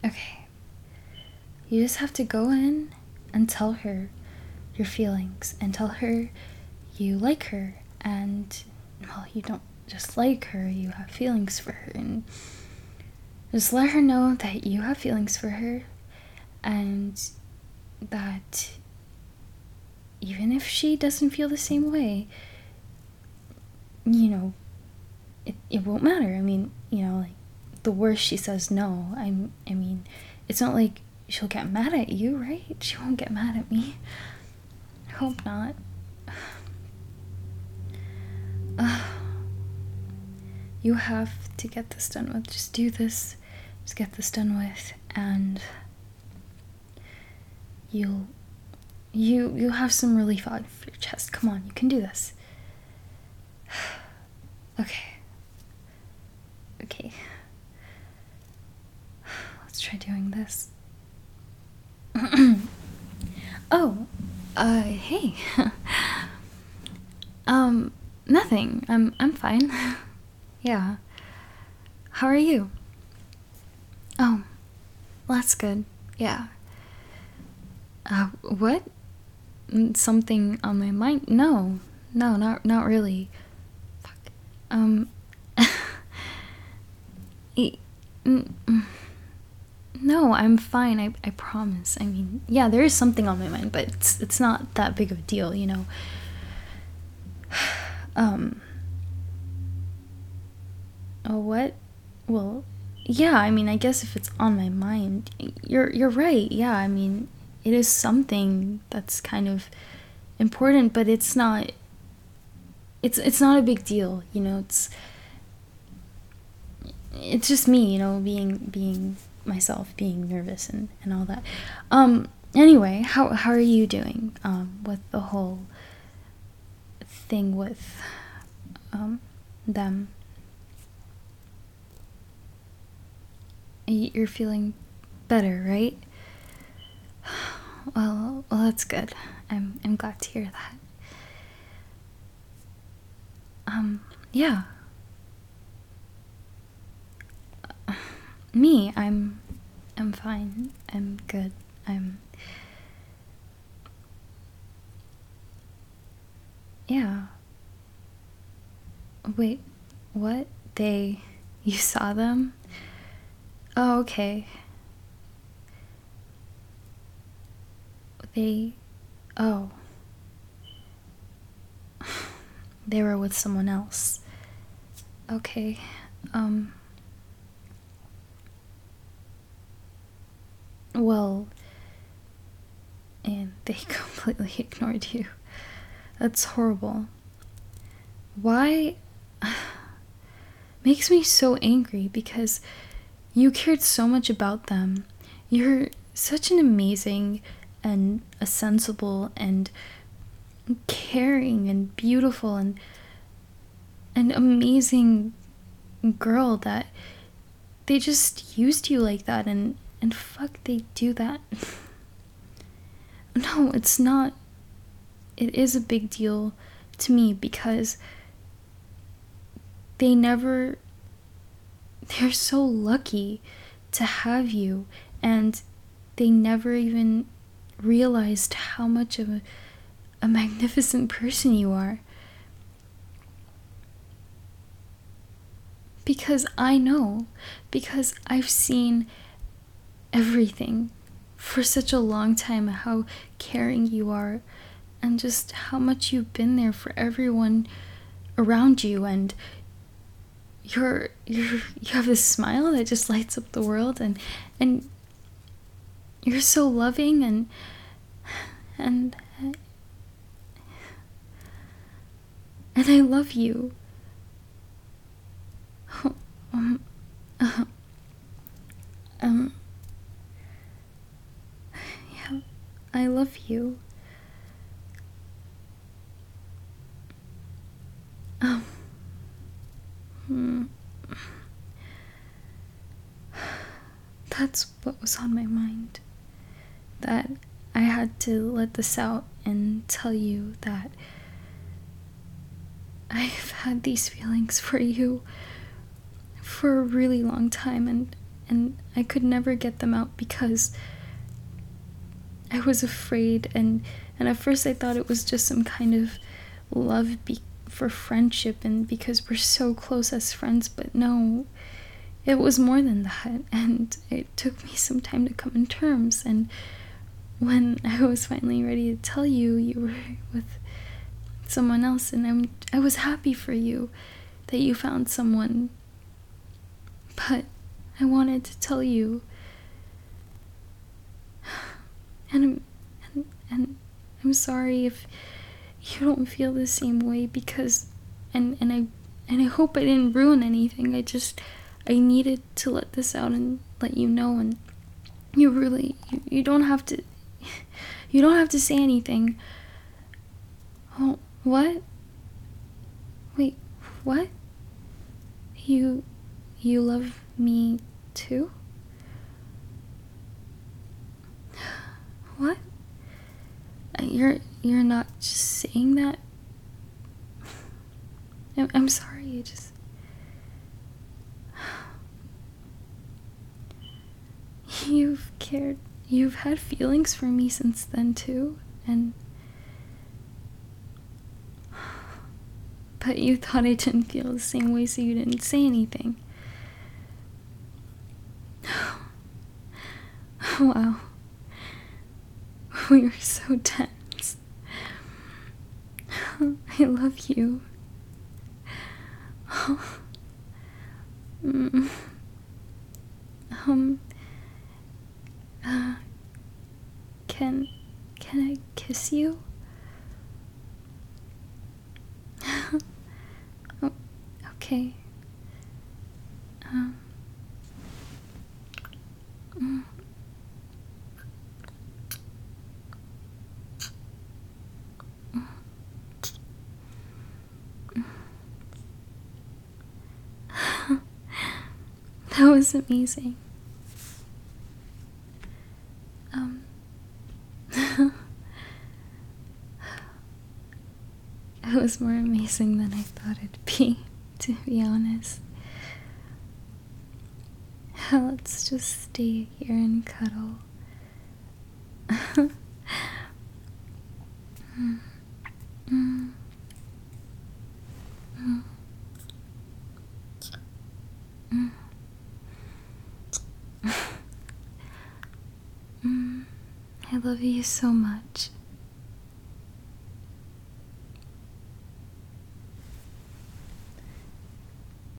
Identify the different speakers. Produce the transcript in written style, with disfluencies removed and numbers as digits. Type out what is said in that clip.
Speaker 1: Okay. You just have to go in and tell her your feelings and tell her you like her and, well, you don't just like her, you have feelings for her, and just let her know that you have feelings for her and that even if she doesn't feel the same way, you know, it won't matter. I mean, you know, like, the worst she says no. I mean, it's not like she'll get mad at you, right? She won't get mad at me. I hope not. You have to get this done with. Just do this. Just get this done with, and you'll have some relief out of your chest. Come on, you can do this. Okay. Let's try doing this. Oh, hey. Nothing. I'm fine. Yeah. How are you? Oh, well, that's good. Yeah. What? Something on my mind? No, not really. Fuck. No, I'm fine. I promise. I mean, yeah, there is something on my mind, but it's not that big of a deal, you know. Oh, what? Well, yeah, I mean, I guess if it's on my mind, you're right. Yeah, I mean, it is something that's kind of important, but it's not a big deal, you know. It's just me, you know, being myself, being nervous and all that. Anyway, how are you doing with the whole thing with them? You're feeling better, right? Well, that's good. I'm glad to hear that. Yeah. Me, I'm fine. I'm good. Yeah. Wait, what? You saw them? Oh, okay. Oh. They were with someone else. Okay. Well, and they completely ignored you. That's horrible. Why? Makes me so angry because you cared so much about them. You're such an amazing and a sensible and caring and beautiful and an amazing girl that they just used you like that, and fuck, they do that. No, it's not. It is a big deal to me because they're so lucky to have you, and they never even realized how much of a magnificent person you are. Because I know, because I've seen everything for such a long time, how caring you are and just how much you've been there for everyone around you, and you have this smile that just lights up the world, and you're so loving, and I love you. Yeah, I love you. That's what was on my mind. That I had to let this out and tell you that I've had these feelings for you for a really long time, and and I could never get them out because I was afraid, and at first I thought it was just some kind of love for friendship and because we're so close as friends, but no, it was more than that, and it took me some time to come in terms. And when I was finally ready to tell you, you were with someone else, and I was happy for you that you found someone, but I wanted to tell you, and I'm sorry if you don't feel the same way, because and I hope I didn't ruin anything. I needed to let this out and let you know, and you don't have to say anything. Oh, what? Wait, what? You love me too? What? You're not just saying that? I'm sorry, you've had feelings for me since then too, but you thought I didn't feel the same way, so you didn't say anything. Wow. We were so tense. I love you. Mm. Can I kiss you? Oh, okay. Mm. That was amazing. It was more amazing than I thought it'd be, to be honest. Let's just stay here and cuddle. Mm. Mm. Mm. Mm. Mm. I love you so much.